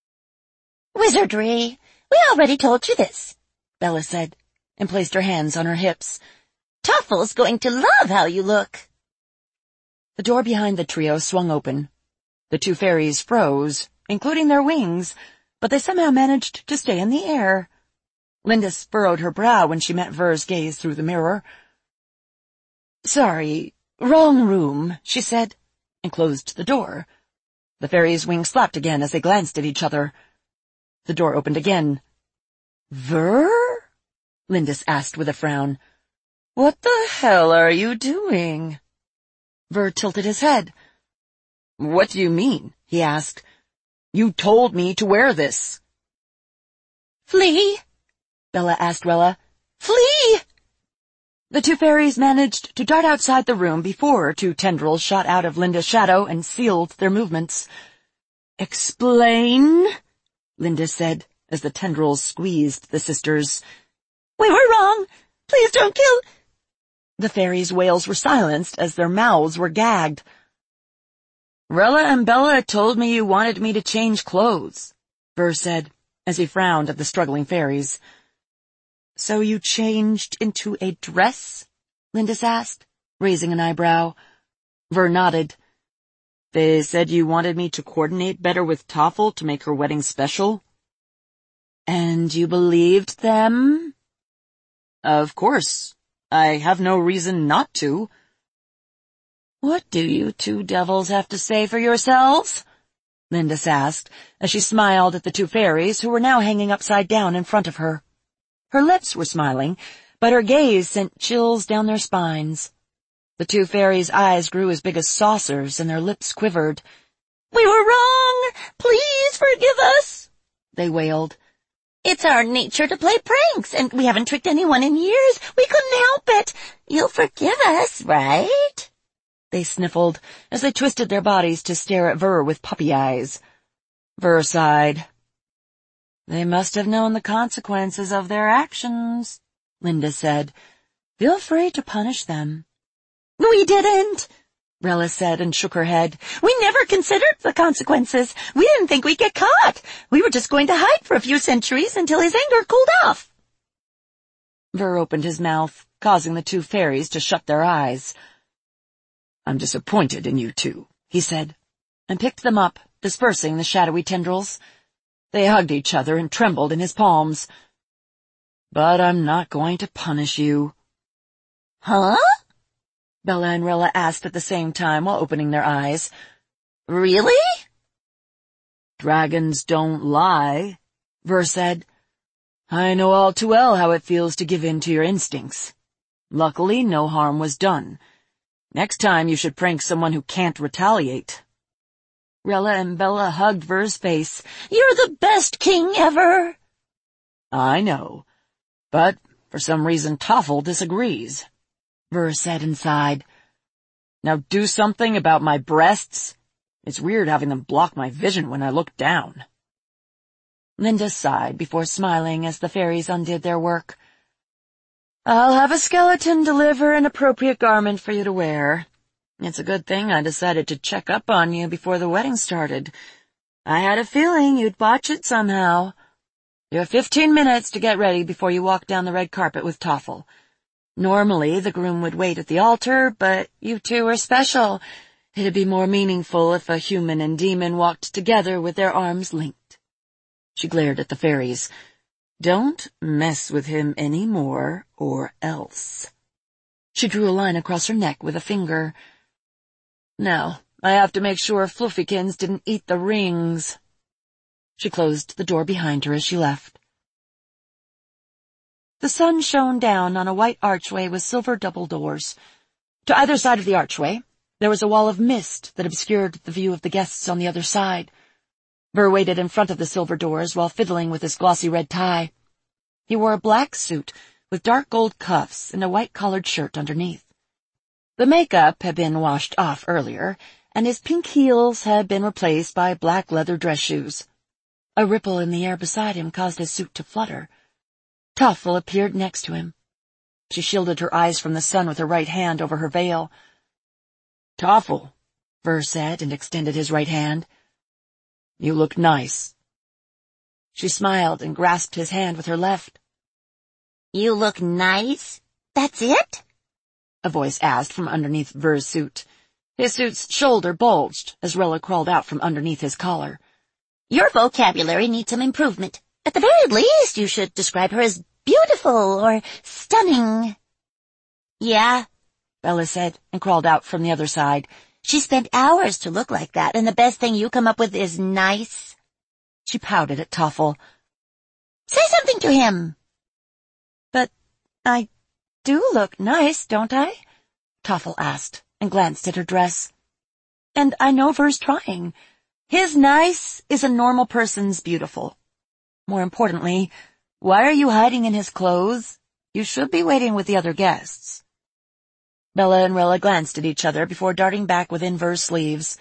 "Wizardry. We already told you this," Bella said, and placed her hands on her hips. "Toffle's going to love how you look." The door behind the trio swung open. The two fairies froze, including their wings, but they somehow managed to stay in the air. Lindis furrowed her brow when she met Ver's gaze through the mirror. "Sorry, wrong room," she said, and closed the door. The fairies' wings flapped again as they glanced at each other. The door opened again. "Ver?" Lindis asked with a frown. "What the hell are you doing?" Ver tilted his head. "What do you mean?" he asked. "You told me to wear this." "Flee?" Bella asked Rella. "Flee!" The two fairies managed to dart outside the room before two tendrils shot out of Linda's shadow and sealed their movements. "Explain," Linda said, as the tendrils squeezed the sisters. "We were wrong. Please don't kill—" The fairies' wails were silenced as their mouths were gagged. "Rella and Bella told me you wanted me to change clothes," Ver said, as he frowned at the struggling fairies. "So you changed into a dress?" Lindis asked, raising an eyebrow. Ver nodded. "They said you wanted me to coordinate better with Toffle to make her wedding special?" "And you believed them?" "Of course. I have no reason not to." "What do you two devils have to say for yourselves?" Lindis asked, as she smiled at the two fairies who were now hanging upside down in front of her. Her lips were smiling, but her gaze sent chills down their spines. The two fairies' eyes grew as big as saucers and their lips quivered. "We were wrong. Please forgive us," they wailed. "It's our nature to play pranks, and we haven't tricked anyone in years. We couldn't help it. You'll forgive us, right?" They sniffled as they twisted their bodies to stare at Ver with puppy eyes. Ver sighed. "They must have known the consequences of their actions," Linda said. "Feel free to punish them." "We didn't," Rella said and shook her head. "We never considered the consequences. We didn't think we'd get caught. We were just going to hide for a few centuries until his anger cooled off." Ver opened his mouth, causing the two fairies to shut their eyes. "I'm disappointed in you two," he said, and picked them up, dispersing the shadowy tendrils. They hugged each other and trembled in his palms. "But I'm not going to punish you." "Huh?" Bella and Rella asked at the same time while opening their eyes. "Really?" "Dragons don't lie," Ver said. "I know all too well how it feels to give in to your instincts. Luckily, no harm was done. Next time you should prank someone who can't retaliate, Rella and Bella hugged Ver's face. "You're the best king ever." "I know, but for some reason Toffel disagrees," Ver said and sighed. "Now do something about my breasts. It's weird having them block my vision when I look down." Linda sighed before smiling as the fairies undid their work. "I'll have a skeleton deliver an appropriate garment for you to wear. It's a good thing I decided to check up on you before the wedding started. I had a feeling you'd botch it somehow. You have 15 minutes to get ready before you walk down the red carpet with Toffel. Normally, the groom would wait at the altar, but you two are special. It'd be more meaningful if a human and demon walked together with their arms linked." She glared at the fairies. "Don't mess with him any more, or else." She drew a line across her neck with a finger. "Now, I have to make sure Fluffykins didn't eat the rings." She closed the door behind her as she left. The sun shone down on a white archway with silver double doors. To either side of the archway, there was a wall of mist that obscured the view of the guests on the other side. Ver waited in front of the silver doors while fiddling with his glossy red tie. He wore a black suit with dark gold cuffs and a white-collared shirt underneath. The makeup had been washed off earlier, and his pink heels had been replaced by black leather dress shoes. A ripple in the air beside him caused his suit to flutter. Toffel appeared next to him. She shielded her eyes from the sun with her right hand over her veil. "Toffel," Ver said, and extended his right hand. "You look nice." She smiled and grasped his hand with her left. "You look nice? That's it?" a voice asked from underneath Ver's suit. His suit's shoulder bulged as Rella crawled out from underneath his collar. "Your vocabulary needs some improvement. At the very least, you should describe her as beautiful or stunning." "Yeah," Bella said, and crawled out from the other side. "She spent hours to look like that, and the best thing you come up with is nice." She pouted at Toffel. "Say something to him." "But I do look nice, don't I?" Toffel asked, and glanced at her dress. "And I know Ver's trying. His nice is a normal person's beautiful. More importantly, why are you hiding in his clothes? You should be waiting with the other guests." Bella and Rella glanced at each other before darting back within Ver's sleeves.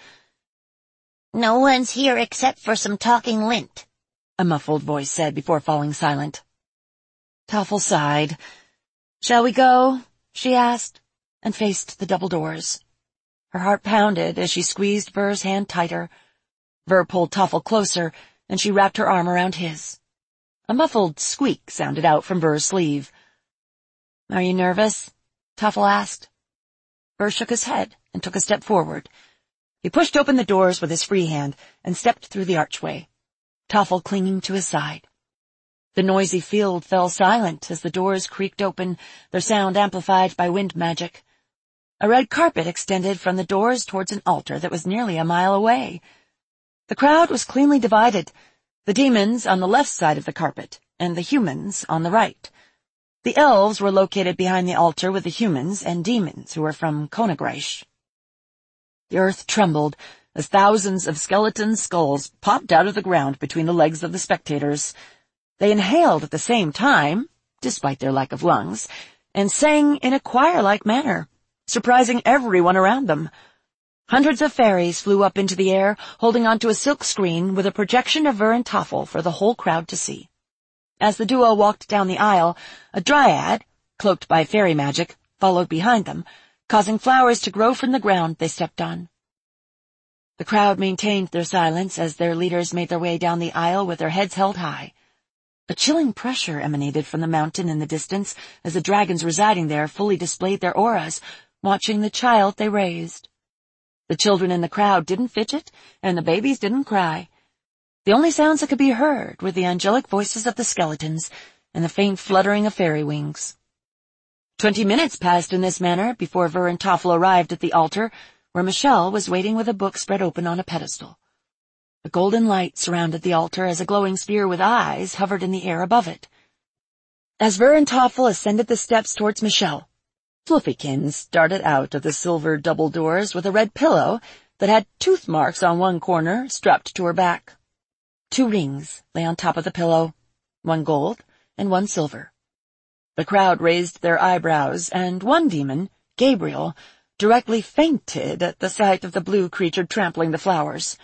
"No one's here except for some talking lint," a muffled voice said before falling silent. Toffel sighed. "Shall we go?" she asked, and faced the double doors. Her heart pounded as she squeezed Ver's hand tighter. Ver pulled Toffel closer, and she wrapped her arm around his. A muffled squeak sounded out from Ver's sleeve. "Are you nervous?" Toffel asked. Ver shook his head and took a step forward. He pushed open the doors with his free hand and stepped through the archway, Toffel clinging to his side. The noisy field fell silent as the doors creaked open, their sound amplified by wind magic. A red carpet extended from the doors towards an altar that was nearly a mile away. The crowd was cleanly divided, the demons on the left side of the carpet and the humans on the right. The elves were located behind the altar with the humans and demons who were from Konagreich. The earth trembled as thousands of skeleton skulls popped out of the ground between the legs of the spectators. They inhaled at the same time, despite their lack of lungs, and sang in a choir-like manner, surprising everyone around them. Hundreds of fairies flew up into the air, holding onto a silk screen with a projection of Ver and Toffel for the whole crowd to see. As the duo walked down the aisle, a dryad, cloaked by fairy magic, followed behind them, causing flowers to grow from the ground they stepped on. The crowd maintained their silence as their leaders made their way down the aisle with their heads held high. A chilling pressure emanated from the mountain in the distance as the dragons residing there fully displayed their auras, watching the child they raised. The children in the crowd didn't fidget, and the babies didn't cry. The only sounds that could be heard were the angelic voices of the skeletons and the faint fluttering of fairy wings. 20 minutes passed in this manner before Ver and Toffel arrived at the altar, where Michelle was waiting with a book spread open on a pedestal. A golden light surrounded the altar as a glowing sphere with eyes hovered in the air above it. As Ver and Toffel ascended the steps towards Michelle, Fluffykins darted out of the silver double doors with a red pillow that had tooth marks on one corner strapped to her back. 2 rings lay on top of the pillow, 1 gold and 1 silver. The crowd raised their eyebrows, and one demon, Gabriel, directly fainted at the sight of the blue creature trampling the flowers.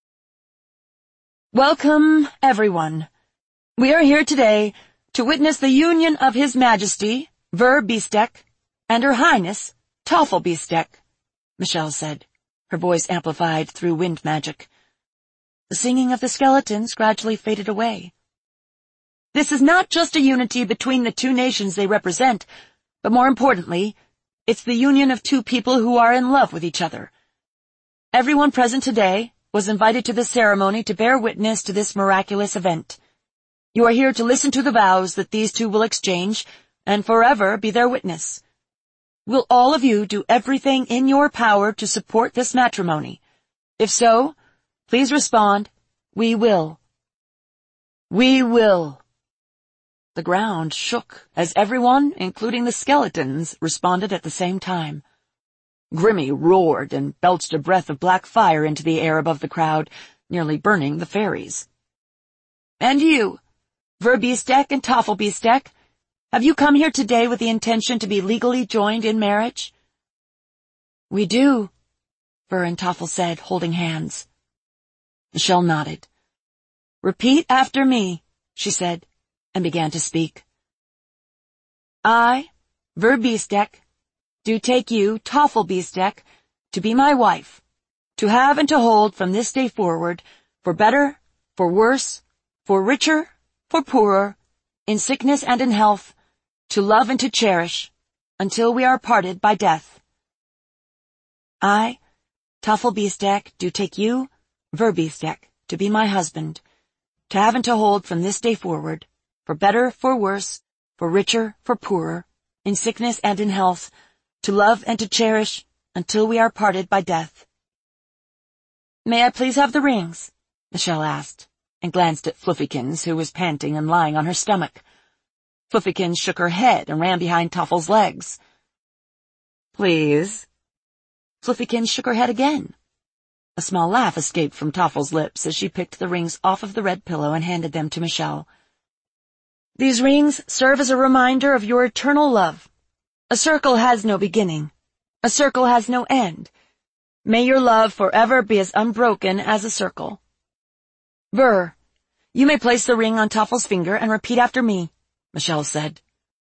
"Welcome, everyone. We are here today to witness the union of His Majesty, Ver-Beastek, and Her Highness, Tafel-Beastek," Michelle said, her voice amplified through wind magic. The singing of the skeletons gradually faded away. "This is not just a unity between the 2 nations they represent, but more importantly, it's the union of 2 people who are in love with each other. Everyone present today was invited to the ceremony to bear witness to this miraculous event. You are here to listen to the vows that these 2 will exchange, and forever be their witness. Will all of you do everything in your power to support this matrimony? If so, please respond, 'We will.'" "We will." The ground shook as everyone, including the skeletons, responded at the same time. Grimmy roared and belched a breath of black fire into the air above the crowd, nearly burning the fairies. "And you, Ver-Beastek and Tafel-Beastek, have you come here today with the intention to be legally joined in marriage?" "We do," Ver and Tafel said, holding hands. Michelle nodded. "Repeat after me," she said, and began to speak. "I, Ver-Beastek, do take you, Tafel-Beastek, to be my wife, to have and to hold from this day forward, for better, for worse, for richer, for poorer, in sickness and in health, to love and to cherish, until we are parted by death. I, Tafel-Beastek, do take you, Ver-Beastek, to be my husband, to have and to hold from this day forward, for better, for worse, for richer, for poorer, in sickness and in health, to love and to cherish, until we are parted by death." "May I please have the rings?" Michelle asked, and glanced at Fluffykins, who was panting and lying on her stomach. Fluffykins shook her head and ran behind Tafel's legs. "Please." Fluffykins shook her head again. A small laugh escaped from Tafel's lips as she picked the rings off of the red pillow and handed them to Michelle. "These rings serve as a reminder of your eternal love. A circle has no beginning. A circle has no end. May your love forever be as unbroken as a circle. Ver, you may place the ring on Tafel's finger and repeat after me," Michelle said.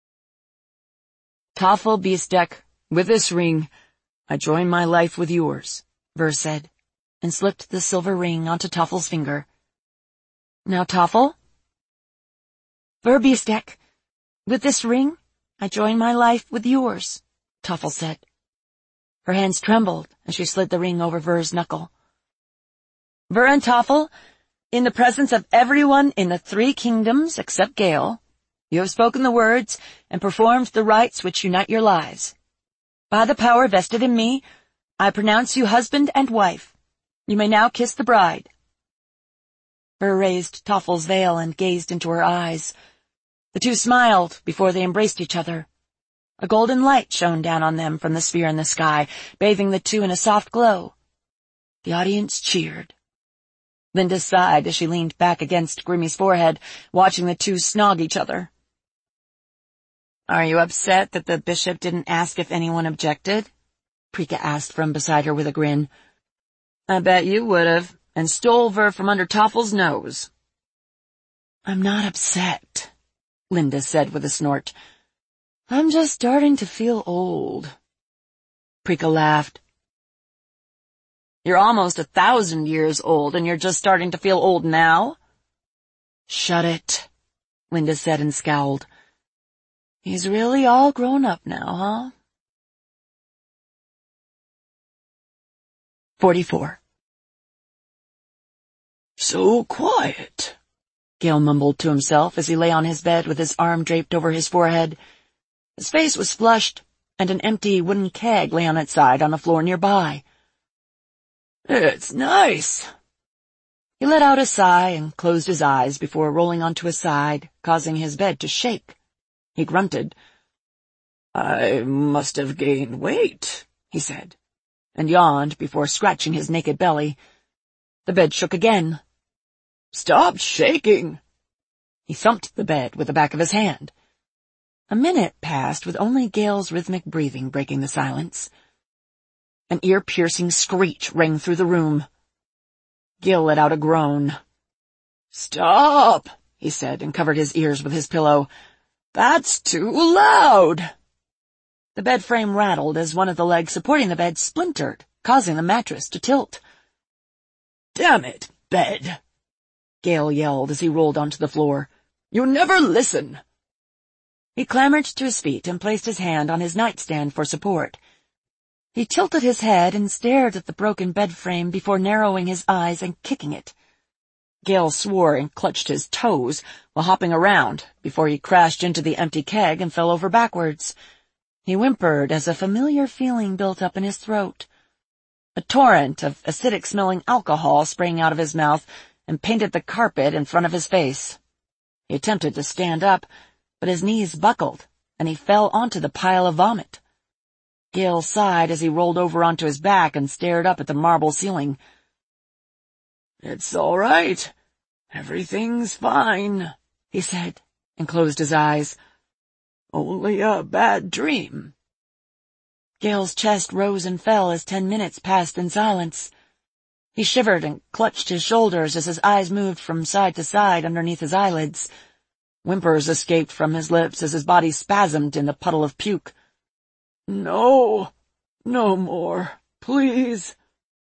"Tafel-Beastek, with this ring, I join my life with yours," Ver said, and slipped the silver ring onto Tafel's finger. "Now, Tafel." "Ver-Beastek, with this ring, I join my life with yours," Tafel said. Her hands trembled as she slid the ring over Ver's knuckle. "Ver and Tafel, in the presence of everyone in the 3 kingdoms except Gale, you have spoken the words and performed the rites which unite your lives. By the power vested in me, I pronounce you husband and wife. You may now kiss the bride." Ver raised Tafel's veil and gazed into her eyes. The 2 smiled before they embraced each other. A golden light shone down on them from the sphere in the sky, bathing the 2 in a soft glow. The audience cheered. Linda sighed as she leaned back against Grimmy's forehead, watching the 2 snog each other. "Are you upset that the bishop didn't ask if anyone objected?" Prika asked from beside her with a grin. "I bet you would've, and stole Ver from under Tafel's nose." "I'm not upset," Linda said with a snort. "I'm just starting to feel old." Prika laughed. "You're almost 1,000 years old, and you're just starting to feel old now?" "Shut it," Linda said and scowled. "He's really all grown up now, huh?" 44. "So quiet," Gale mumbled to himself as he lay on his bed with his arm draped over his forehead. His face was flushed, and an empty wooden keg lay on its side on the floor nearby. "It's nice." He let out a sigh and closed his eyes before rolling onto his side, causing his bed to shake. He grunted. "I must have gained weight," he said. and yawned before scratching his naked belly. The bed shook again. "Stop shaking!" He thumped the bed with the back of his hand. A minute passed with only Gale's rhythmic breathing breaking the silence. An ear-piercing screech rang through the room. Gale let out a groan. "Stop!" he said, and covered his ears with his pillow. "That's too loud!" The bed frame rattled as one of the legs supporting the bed splintered, causing the mattress to tilt. "Damn it, bed!" Gale yelled as he rolled onto the floor. "You never listen!" He clambered to his feet and placed his hand on his nightstand for support. He tilted his head and stared at the broken bed frame before narrowing his eyes and kicking it. Gale swore and clutched his toes while hopping around before he crashed into the empty keg and fell over backwards. He whimpered as a familiar feeling built up in his throat. A torrent of acidic-smelling alcohol sprang out of his mouth and painted the carpet in front of his face. He attempted to stand up, but his knees buckled, and he fell onto the pile of vomit. Gale sighed as he rolled over onto his back and stared up at the marble ceiling. "It's all right. Everything's fine," he said, and closed his eyes. "Only a bad dream." Gale's chest rose and fell as 10 minutes passed in silence. He shivered and clutched his shoulders as his eyes moved from side to side underneath his eyelids. Whimpers escaped from his lips as his body spasmed in the puddle of puke. "No, no more, please."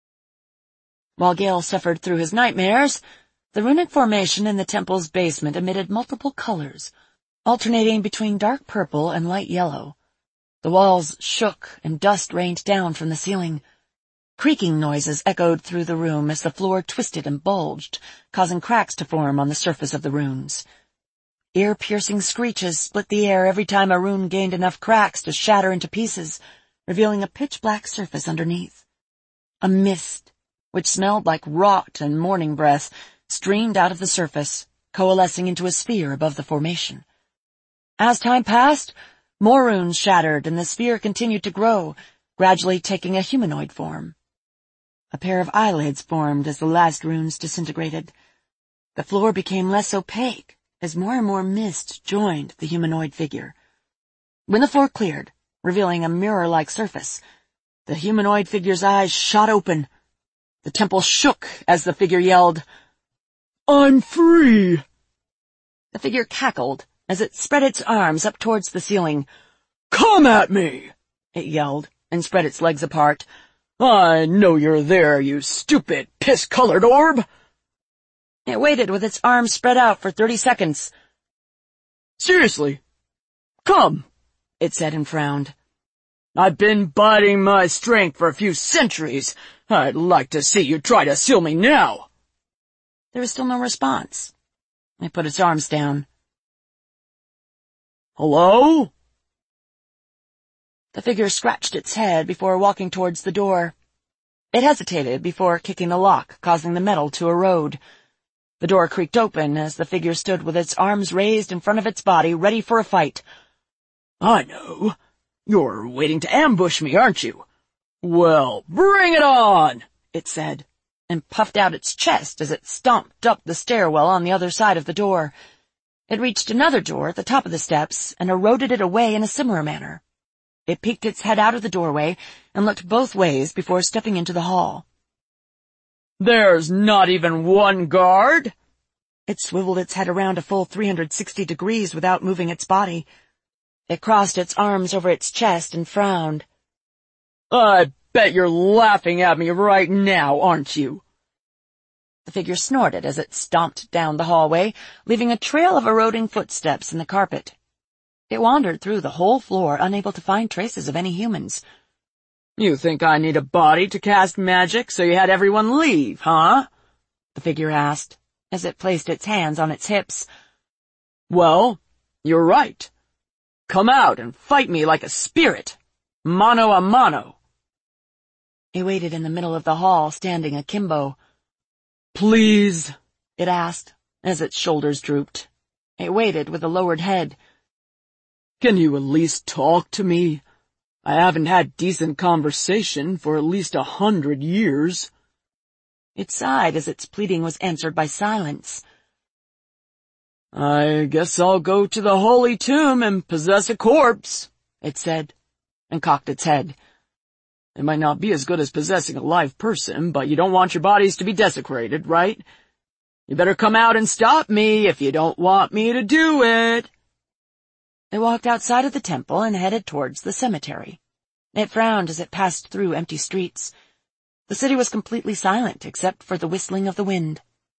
While Gale suffered through his nightmares, the runic formation in the temple's basement emitted multiple colors, alternating between dark purple and light yellow. The walls shook and dust rained down from the ceiling. Creaking noises echoed through the room as the floor twisted and bulged, causing cracks to form on the surface of the runes. Ear-piercing screeches split the air every time a rune gained enough cracks to shatter into pieces, revealing a pitch-black surface underneath. A mist, which smelled like rot and morning breath, streamed out of the surface, coalescing into a sphere above the formation. As time passed, more runes shattered and the sphere continued to grow, gradually taking a humanoid form. A pair of eyelids formed as the last runes disintegrated. The floor became less opaque as more and more mist joined the humanoid figure. When the floor cleared, revealing a mirror-like surface, the humanoid figure's eyes shot open. The temple shook as the figure yelled, "I'm free!" The figure cackled as it spread its arms up towards the ceiling. "Come at me!" it yelled, and spread its legs apart. "I know you're there, you stupid, piss-colored orb!" It waited with its arms spread out for 30 seconds. "Seriously? Come," it said and frowned. "I've been biding my strength for a few centuries. I'd like to see you try to seal me now." There was still no response. It put its arms down. "Hello?" The figure scratched its head before walking towards the door. It hesitated before kicking the lock, causing the metal to erode. The door creaked open as the figure stood with its arms raised in front of its body, ready for a fight. "I know. You're waiting to ambush me, aren't you? Well, bring it on," it said, and puffed out its chest as it stomped up the stairwell on the other side of the door. It reached another door at the top of the steps and eroded it away in a similar manner. It peeked its head out of the doorway and looked both ways before stepping into the hall. "There's not even one guard?" It swiveled its head around a full 360 degrees without moving its body. It crossed its arms over its chest and frowned. "I bet you're laughing at me right now, aren't you?" The figure snorted as it stomped down the hallway, leaving a trail of eroding footsteps in the carpet. It wandered through the whole floor, unable to find traces of any humans. "You think I need a body to cast magic, so you had everyone leave, huh?" the figure asked, as it placed its hands on its hips. "Well, you're right. Come out and fight me like a spirit. Mano a mano." He waited in the middle of the hall, standing akimbo. "Please?" it asked, as its shoulders drooped. It waited with a lowered head. "Can you at least talk to me? I haven't had decent conversation for at least 100 years. It sighed as its pleading was answered by silence. I guess I'll go to the Holy Tomb and possess a corpse, it said, and cocked its head. It might not be as good as possessing a live person, but you don't want your bodies to be desecrated, right? You better come out and stop me if you don't want me to do it. It walked outside of the temple and headed towards the cemetery. It frowned as it passed through empty streets. The city was completely silent except for the whistling of the wind.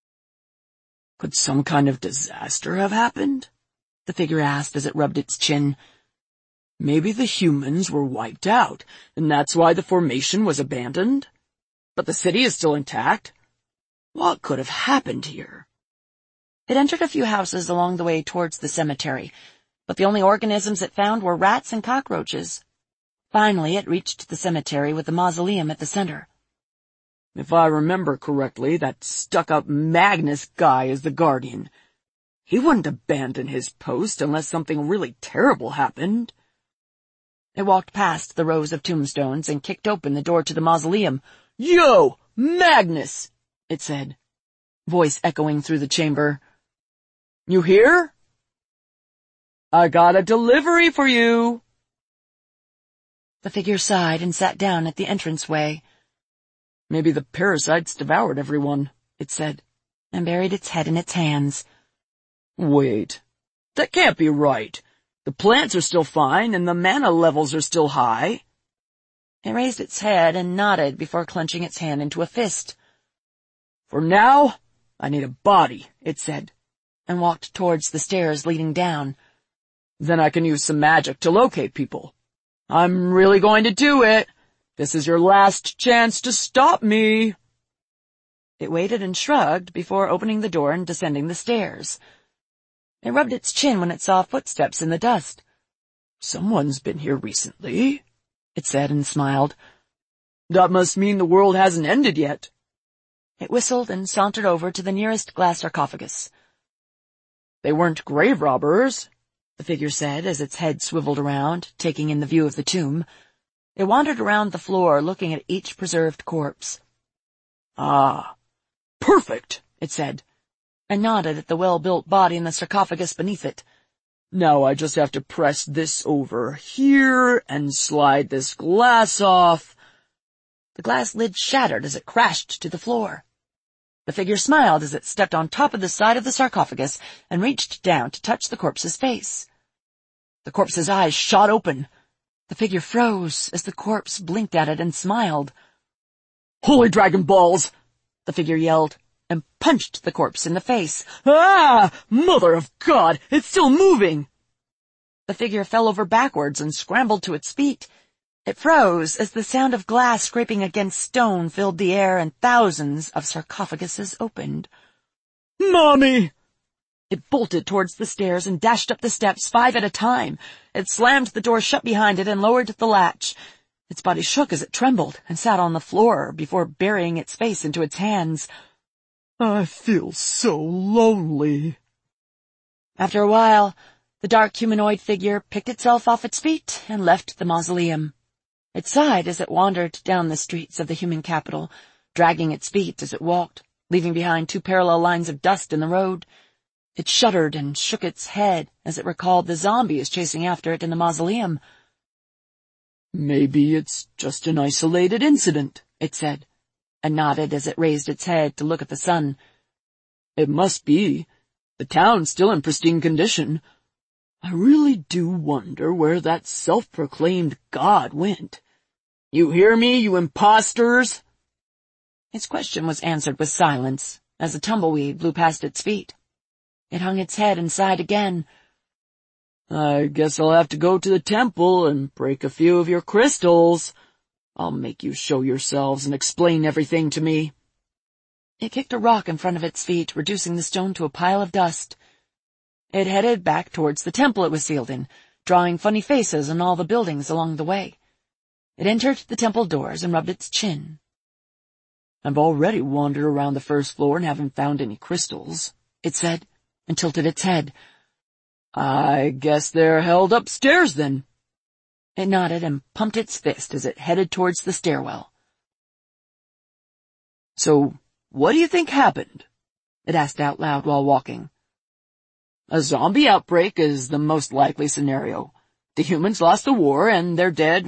Could some kind of disaster have happened? The figure asked as it rubbed its chin. Maybe the humans were wiped out, and that's why the formation was abandoned? But the city is still intact. What could have happened here? It entered a few houses along the way towards the cemetery, but the only organisms it found were rats and cockroaches. Finally, it reached the cemetery with the mausoleum at the center. If I remember correctly, that stuck-up Magnus guy is the guardian. He wouldn't abandon his post unless something really terrible happened. It walked past the rows of tombstones and kicked open the door to the mausoleum. "Yo, Magnus!" it said, voice echoing through the chamber. "You here? I got a delivery for you." The figure sighed and sat down at the entranceway. "Maybe the parasites devoured everyone," it said, and buried its head in its hands. "Wait, that can't be right. The plants are still fine, and the mana levels are still high." It raised its head and nodded before clenching its hand into a fist. "For now, I need a body," it said, and walked towards the stairs leading down. "Then I can use some magic to locate people. I'm really going to do it. This is your last chance to stop me." It waited and shrugged before opening the door and descending the stairs. It rubbed its chin when it saw footsteps in the dust. "Someone's been here recently," it said and smiled. "That must mean the world hasn't ended yet." It whistled and sauntered over to the nearest glass sarcophagus. "They weren't grave robbers," the figure said as its head swiveled around, taking in the view of the tomb. It wandered around the floor, looking at each preserved corpse. "Ah, perfect," it said, and nodded at the well-built body in the sarcophagus beneath it. "Now I just have to press this over here and slide this glass off." The glass lid shattered as it crashed to the floor. The figure smiled as it stepped on top of the side of the sarcophagus and reached down to touch the corpse's face. The corpse's eyes shot open. The figure froze as the corpse blinked at it and smiled. "Holy Dragon Balls!" the figure yelled, and punched the corpse in the face. "Ah! Mother of God! It's still moving!" The figure fell over backwards and scrambled to its feet. It froze as the sound of glass scraping against stone filled the air and thousands of sarcophaguses opened. "Mommy!" It bolted towards the stairs and dashed up the steps 5 at a time. It slammed the door shut behind it and lowered the latch. Its body shook as it trembled and sat on the floor before burying its face into its hands. "I feel so lonely." After a while, the dark humanoid figure picked itself off its feet and left the mausoleum. It sighed as it wandered down the streets of the human capital, dragging its feet as it walked, leaving behind 2 parallel lines of dust in the road. It shuddered and shook its head as it recalled the zombies chasing after it in the mausoleum. "Maybe it's just an isolated incident," it said, and nodded as it raised its head to look at the sun. "It must be. The town's still in pristine condition. I really do wonder where that self-proclaimed god went. You hear me, you imposters?" Its question was answered with silence as a tumbleweed blew past its feet. It hung its head and sighed again. "I guess I'll have to go to the temple and break a few of your crystals. I'll make you show yourselves and explain everything to me." It kicked a rock in front of its feet, reducing the stone to a pile of dust. It headed back towards the temple it was sealed in, drawing funny faces on all the buildings along the way. It entered the temple doors and rubbed its chin. "I've already wandered around the first floor and haven't found any crystals," it said, and tilted its head. "I guess they're held upstairs then." It nodded and pumped its fist as it headed towards the stairwell. So, what do you think happened? It asked out loud while walking. A zombie outbreak is the most likely scenario. The humans lost the war and they're dead